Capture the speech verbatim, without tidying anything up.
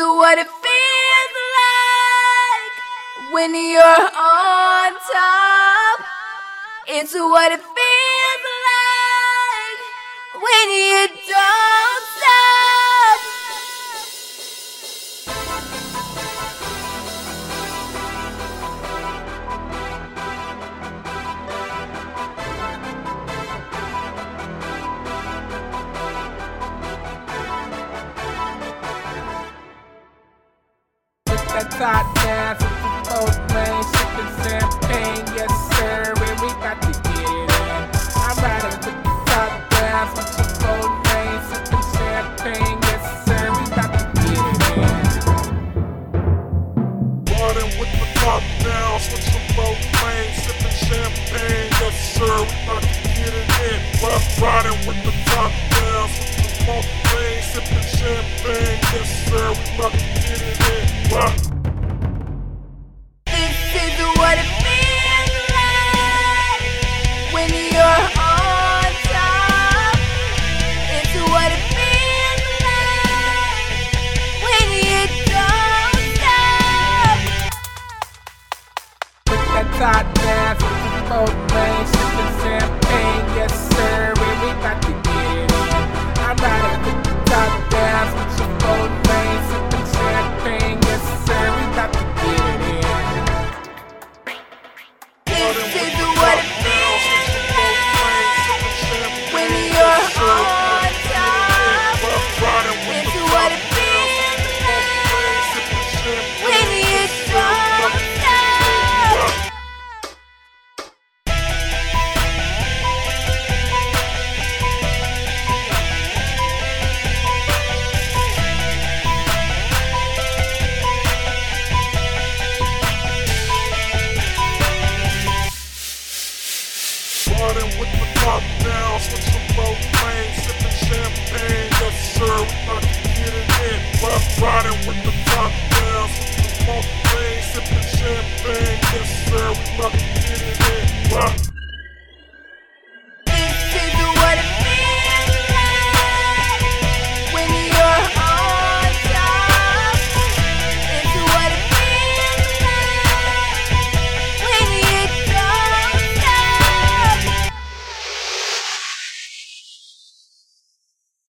what it feels like when you're on top. It's what it feels like when you don't stop. That top down, sipping both lanes, sipping champagne, yes sir, and we got to get it in. I'm riding with the top down, sipping both lanes, sipping champagne, yes sir, we got to get it in. Riding with the top down, switching both lanes, sipping champagne, yes sir, we got to get it in. Riding with the top down, switching both lanes, sipping champagne, yes sir, we got to get it in. Rock. What it feels like when you're on top. It's what it feels like when you don't stop. Put that top down, sipping both lanes, sipping champagne, yes sir, and we got to get it in. I'm riding with the top down, switching both lanes, sipping champagne, yes sir, we got to get it in. This is what it feels like when you're on top. It's what it feels like when you don't stop. Riding with the top down, switching both lanes, sipping champagne, yes sir, we got to get it in. Riding with the top down, switching both lanes, sipping champagne, yes sir, we got to get it in.